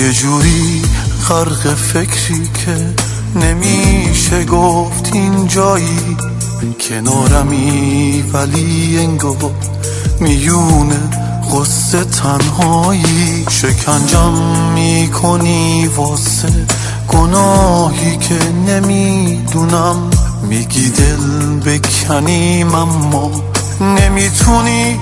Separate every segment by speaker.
Speaker 1: یه جوری غرق فکری که نمیشه گفت این جایی کنارمی، ولی انگار میونه قصه تنهایی. شکنجم میکنی واسه گناهی که نمیدونم، میگی دل بکنیم اما نمیتونی.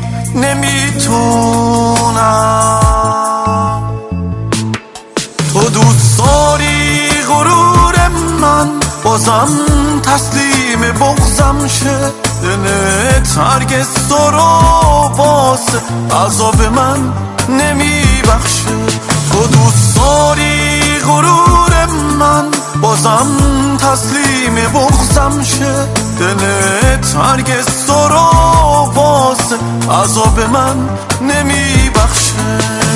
Speaker 1: تو دوست داری غرور من بازم تسلیم بغضم شه، دلت هرگز تو رو واسه عذاب من نمیبخشه. تو دوست داری غرور من بازم تسلیم بغضم شه، دلت هرگز تو رو واسه عذاب من نمیبخشه.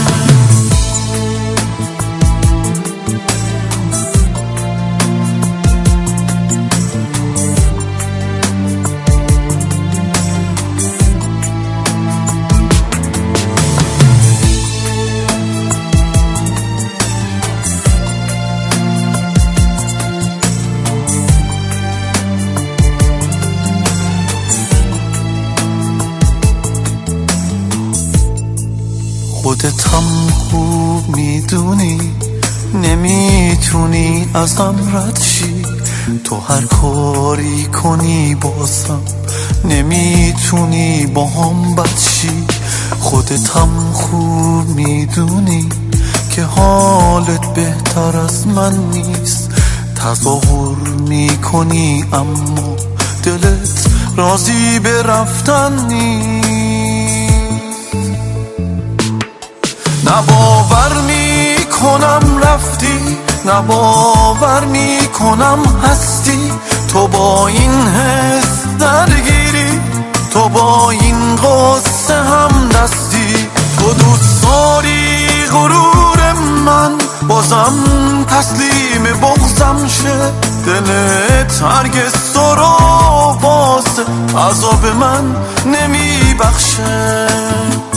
Speaker 1: خودتم خوب میدونی نمیتونی ازم رد شی، تو هر کاری کنی بازم نمیتونی با هم بد شی. خودتم خوب میدونی که حالت بهتر از من نیست، تظاهر میکنی اما دلت راضی به رفتن نیست. نه باور میکنم رفتی، نه باور میکنم هستی، تو با این حس درگیری، تو با این قصه هم دستی. تو دوست داری غرور من بازم تسلیم بغضم شه، دلت هرگز تو رو واسه عذاب من نمیبخشه.